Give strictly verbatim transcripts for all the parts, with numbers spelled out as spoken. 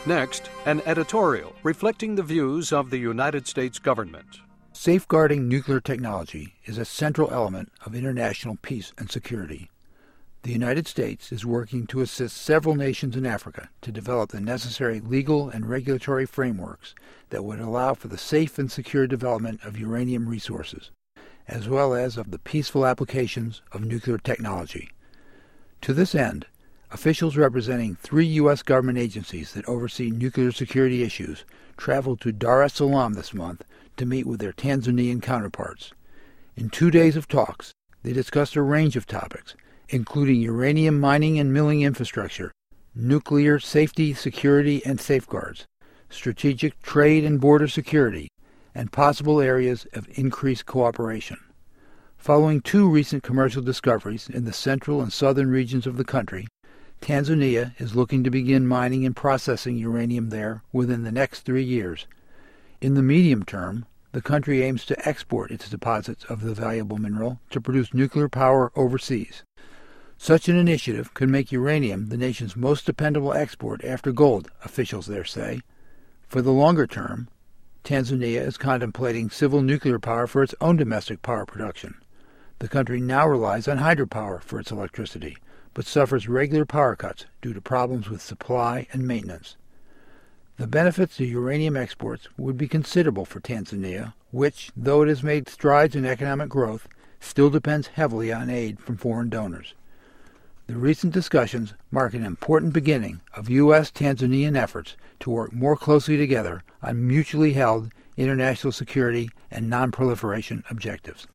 Next, an editorial reflecting the views of the United States government. Safeguarding nuclear technology is a central element of international peace and security. The United States is working to assist several nations in Africa to develop the necessary legal and regulatory frameworks that would allow for the safe and secure development of uranium resources, as well as of the peaceful applications of nuclear technology. To this end, officials representing three U S government agencies that oversee nuclear security issues traveled to Dar es Salaam this month to meet with their Tanzanian counterparts. In two days of talks, they discussed a range of topics, including uranium mining and milling infrastructure, nuclear safety, security, and safeguards, strategic trade and border security, and possible areas of increased cooperation. Following two recent commercial discoveries in the central and southern regions of the country, Tanzania is looking to begin mining and processing uranium there within the next three years. In the medium term, the country aims to export its deposits of the valuable mineral to produce nuclear power overseas. Such an initiative could make uranium the nation's most dependable export after gold, officials there say. For the longer term, Tanzania is contemplating civil nuclear power for its own domestic power production. The country now relies on hydropower for its electricity, but suffers regular power cuts due to problems with supply and maintenance. The benefits to uranium exports would be considerable for Tanzania, which, though it has made strides in economic growth, still depends heavily on aid from foreign donors. The recent discussions mark an important beginning of U S Tanzanian efforts to work more closely together on mutually held international security and non-proliferation objectives.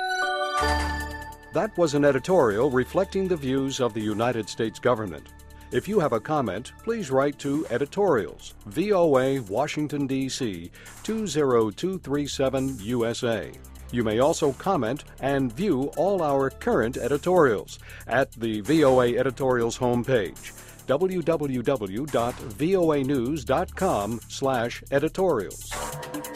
That was an editorial reflecting the views of the United States government. If you have a comment, please write to Editorials, V O A, Washington, D C two zero two three seven U S A. You may also comment and view all our current editorials at the V O A Editorials homepage, w w w dot voa news dot com slash editorials.